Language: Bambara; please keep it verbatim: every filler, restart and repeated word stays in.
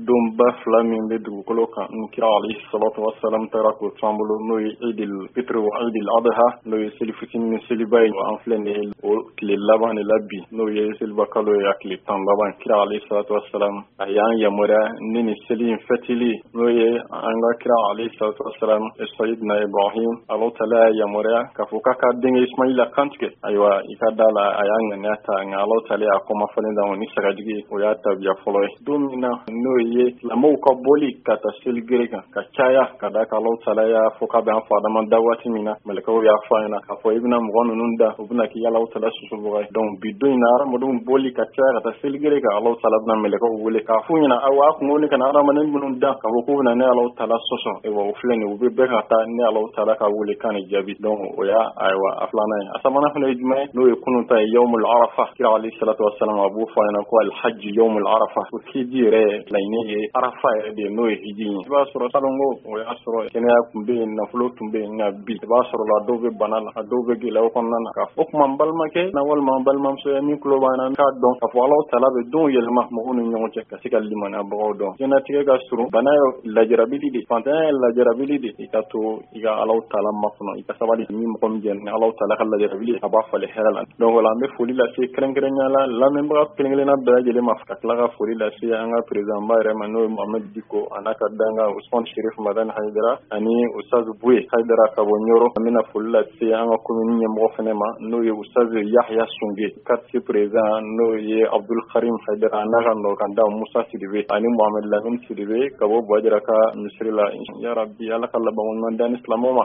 don ba fila min bɛ dugukolo kan n kira alayhi salatu wassalam taara k'o to an bolo n'o ye idil fitr wa idil adha n'o ye seli fitini ni seliba ye an filɛ nin ye o tile laban de la bi n'o ye seliba kalo ye a tile tan laban kira alayhi salatu wassalam a y'an yamaruya ni nin seli in fɛtili n'o ye an ka kira alayhi salatu wassalam sayidina ibrahim Allahu taala y'a yamaruya k'a fɔ k'a ka denkɛ ismaila kantigɛ ayiwa i ka da la a y'a ŋaniya ta nka Allahu taala y'a kɔma falen da ni sagajigi o y'a tabiya fɔlɔ ye don min na n'o ye lamɔw ka boli ka taa seli gere kan ka caya ka da ka Allahu taala y'a fɔ k'a bɛ an fa adama da waati min na mɛlɛkɛw y'a fɔ an ɲɛna k'a fɔ i bɛna mɔgɔ ninnu da u bɛna k'i Allahu taala susubaga ye donc bi don in na hadamadenw boli ka caya ka taa seli gere kan Allahu taala bɛna mɛlɛkɛw wele k'a f'u ɲɛna aw a kungo ni kana hadamaden minnu da k'a fɔ k'u bɛna ne Allahu taala sɔsɔ ayiwa o filɛ nin u bɛ bɛɛ ka taa ne Allahu taala ka wele kan ni jaabi donc o y'a ayiwa a filanan ye a sabanan fana ye jumɛn ye n'o ye kunun ta ye yawmul arafa kira alayhi salatu wassalam a b'o fɔ an ɲɛna ko alhaji yawmul arafa ko hiji yɛrɛ laɲini ye arafa yɛrɛ de n'o ye hiji ye i b'a sɔrɔ salongo o y'a sɔrɔ kɛnɛya tun bɛ yen nafolo tun bɛ yen nka bi i b'a sɔrɔ la dɔw bɛ bana la a dɔw bɛ gɛlɛyaw kɔnɔna na k'a fɔ o tuma n balimakɛ na walima n balimamuso ye min tulo b'an na k'a dɔn k'a fɔ Allahu taala bɛ don yɛlɛma mɔgɔw ni ɲɔgɔn cɛ ka se ka limaniyabagaw dɔn diɲɛlatigɛ ka surun bana ye lajarabili de fantanya ye lajarabili de i ka to i ka Allahu taala makɔnɔ i ka sabali ni mɔgɔ min jɛn ni Allahu taala ka lajarabili a b'a falen hɛrɛ la donc ola an bɛ foli lase kɛrɛnkɛrɛnnenya la lamɛnbaga kelen-kelenna bɛɛ lajɛlen ma ka tila ka foli lase an ka président ba yɛrɛ ma n'o ye Mohamed Diko a n'a ka danga Usman Sherif Madani Haidara ani Ustaz Buye Haidara ka bɔ Ɲoro an bɛna foli lase an ka commune ɲɛmɔgɔ fɛnɛ ma n'o ye Ustaz Yahya Sunge quartier président n'o ye Abdul Karim Haidara a n'a ka nɔkanda Musa Sidibe ani Mohamed Lamine Sidibe ka bɔ Bajara ka misiri la ya rabbi Ala ka laban ɲuman d'an ni silamɛw ma